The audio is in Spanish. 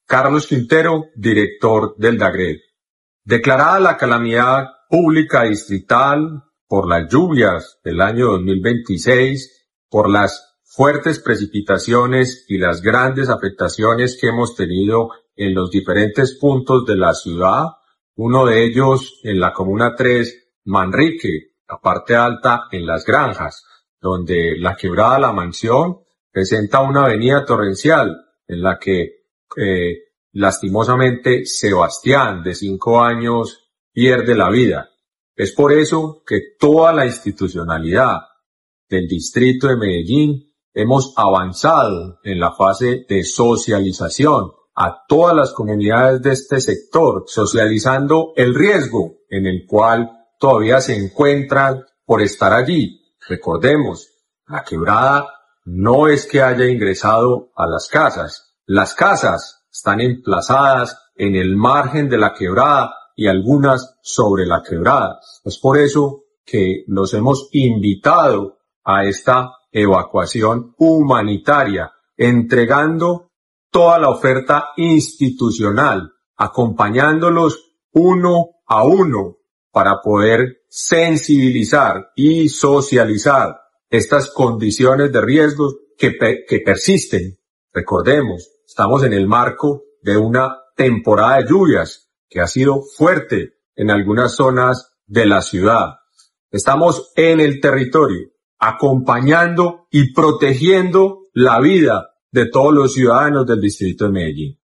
Carlos Quintero, director del DAGRED. Declarada la calamidad pública distrital por las lluvias del año 2026, por las fuertes precipitaciones y las grandes afectaciones que hemos tenido en los diferentes puntos de la ciudad, uno de ellos en la Comuna 3, Manrique, la parte alta en Las Granjas, donde la quebrada La Mansión presenta una avenida torrencial en la que lastimosamente Sebastián, de 5 años, pierde la vida. Es por eso que toda la institucionalidad del distrito de Medellín hemos avanzado en la fase de socialización a todas las comunidades de este sector, socializando el riesgo en el cual todavía se encuentran por estar allí. Recordemos, la quebrada no es que haya ingresado a las casas. Las casas están emplazadas en el margen de la quebrada y algunas sobre la quebrada. Es por eso que los hemos invitado a esta evacuación humanitaria, entregando toda la oferta institucional, acompañándolos uno a uno para poder sensibilizar y socializar estas condiciones de riesgo que persisten. Recordemos, estamos en el marco de una temporada de lluvias que ha sido fuerte en algunas zonas de la ciudad. Estamos en el territorio, acompañando y protegiendo la vida de todos los ciudadanos del distrito de Medellín.